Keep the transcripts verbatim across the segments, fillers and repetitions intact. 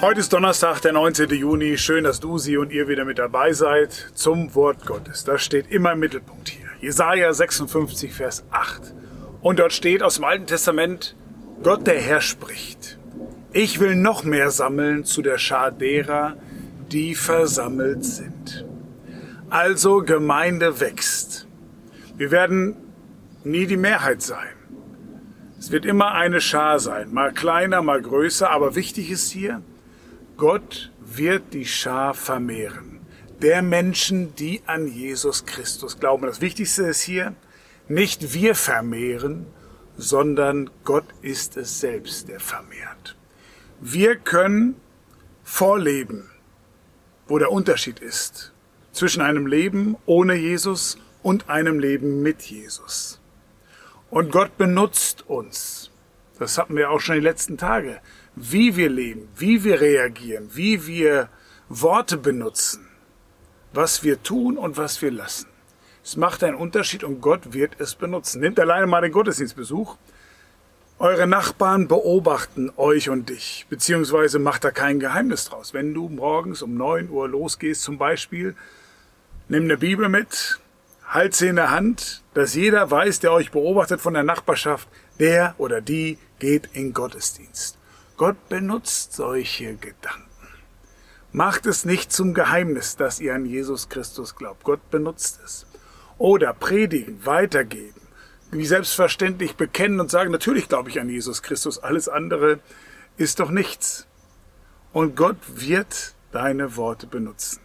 Heute ist Donnerstag, der neunzehnte Juni. Schön, dass du, sie und ihr wieder mit dabei seid zum Wort Gottes. Das steht immer im Mittelpunkt hier. Jesaja sechsundfünfzig, Vers acht. Und dort steht aus dem Alten Testament, Gott der Herr spricht. Ich will noch mehr sammeln zu der Schar derer, die versammelt sind. Also Gemeinde wächst. Wir werden nie die Mehrheit sein. Es wird immer eine Schar sein, mal kleiner, mal größer, aber wichtig ist hier, Gott wird die Schar vermehren. Der Menschen, die an Jesus Christus glauben. Das Wichtigste ist hier, nicht wir vermehren, sondern Gott ist es selbst, der vermehrt. Wir können vorleben, wo der Unterschied ist zwischen einem Leben ohne Jesus und einem Leben mit Jesus. Und Gott benutzt uns. Das hatten wir auch schon die letzten Tage. Wie wir leben, wie wir reagieren, wie wir Worte benutzen, was wir tun und was wir lassen. Es macht einen Unterschied und Gott wird es benutzen. Nehmt alleine mal den Gottesdienstbesuch. Eure Nachbarn beobachten euch und dich, beziehungsweise macht da kein Geheimnis draus. Wenn du morgens um neun Uhr losgehst zum Beispiel, nimm eine Bibel mit, halt sie in der Hand, dass jeder weiß, der euch beobachtet von der Nachbarschaft, der oder die geht in Gottesdienst. Gott benutzt solche Gedanken. Macht es nicht zum Geheimnis, dass ihr an Jesus Christus glaubt. Gott benutzt es. Oder predigen, weitergeben, wie selbstverständlich bekennen und sagen, natürlich glaube ich an Jesus Christus, alles andere ist doch nichts. Und Gott wird deine Worte benutzen.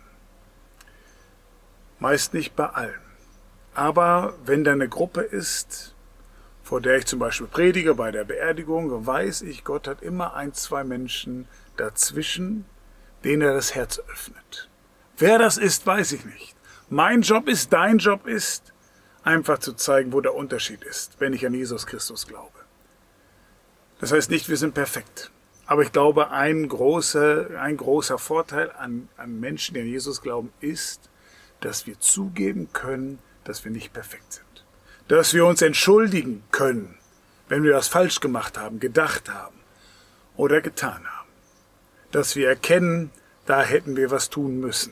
Meist nicht bei allen. Aber wenn da eine Gruppe ist, vor der ich zum Beispiel predige bei der Beerdigung, weiß ich, Gott hat immer ein, zwei Menschen dazwischen, denen er das Herz öffnet. Wer das ist, weiß ich nicht. Mein Job ist, dein Job ist, einfach zu zeigen, wo der Unterschied ist, wenn ich an Jesus Christus glaube. Das heißt nicht, wir sind perfekt. Aber ich glaube, ein großer, ein großer Vorteil an, an Menschen, die an Jesus glauben, ist, dass wir zugeben können, dass wir nicht perfekt sind. Dass wir uns entschuldigen können, wenn wir was falsch gemacht haben, gedacht haben oder getan haben. Dass wir erkennen, da hätten wir was tun müssen.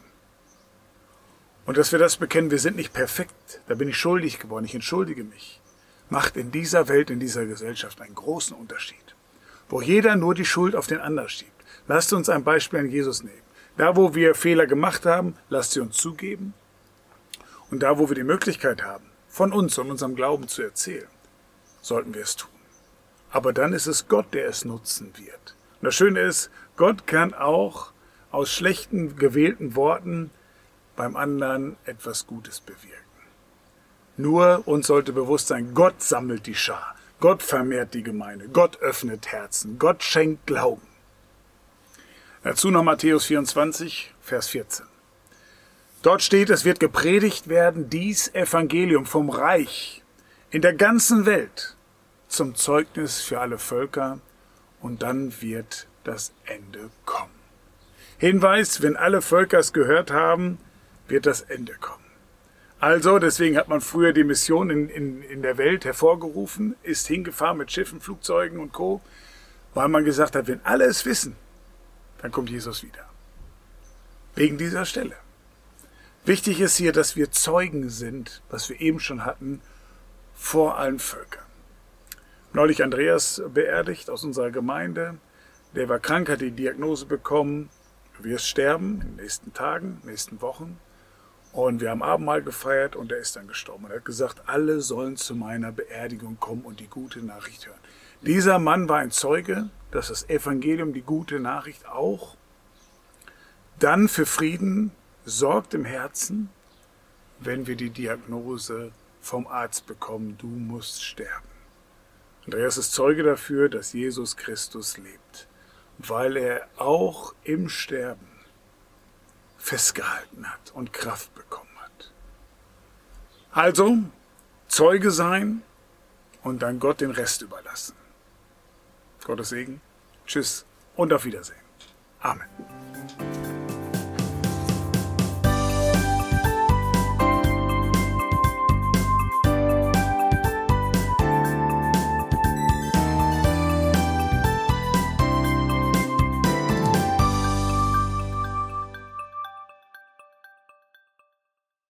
Und dass wir das bekennen, wir sind nicht perfekt, da bin ich schuldig geworden, ich entschuldige mich, macht in dieser Welt, in dieser Gesellschaft einen großen Unterschied. Wo jeder nur die Schuld auf den anderen schiebt. Lasst uns ein Beispiel an Jesus nehmen. Da, wo wir Fehler gemacht haben, lasst sie uns zugeben. Und da, wo wir die Möglichkeit haben, von uns und unserem Glauben zu erzählen, sollten wir es tun. Aber dann ist es Gott, der es nutzen wird. Und das Schöne ist, Gott kann auch aus schlechten, gewählten Worten beim anderen etwas Gutes bewirken. Nur uns sollte bewusst sein, Gott sammelt die Schar, Gott vermehrt die Gemeinde, Gott öffnet Herzen, Gott schenkt Glauben. Dazu noch Matthäus vierundzwanzig, Vers vierzehn. Dort steht, es wird gepredigt werden, dies Evangelium vom Reich in der ganzen Welt zum Zeugnis für alle Völker und dann wird das Ende kommen. Hinweis, wenn alle Völker es gehört haben, wird das Ende kommen. Also, deswegen hat man früher die Mission in, in, in der Welt hervorgerufen, ist hingefahren mit Schiffen, Flugzeugen und Co., weil man gesagt hat, wenn alle es wissen, dann kommt Jesus wieder. Wegen dieser Stelle. Wichtig ist hier, dass wir Zeugen sind, was wir eben schon hatten, vor allen Völkern. Neulich Andreas beerdigt aus unserer Gemeinde. Der war krank, hat die Diagnose bekommen, du wirst sterben in den nächsten Tagen, nächsten Wochen. Und wir haben Abendmahl gefeiert und er ist dann gestorben. Und er hat gesagt, alle sollen zu meiner Beerdigung kommen und die gute Nachricht hören. Dieser Mann war ein Zeuge, dass das Evangelium, die gute Nachricht auch dann für Frieden sorgt im Herzen, wenn wir die Diagnose vom Arzt bekommen, du musst sterben. Andreas ist Zeuge dafür, dass Jesus Christus lebt, weil er auch im Sterben festgehalten hat und Kraft bekommen hat. Also, Zeuge sein und dann Gott den Rest überlassen. Gottes Segen, tschüss und auf Wiedersehen. Amen.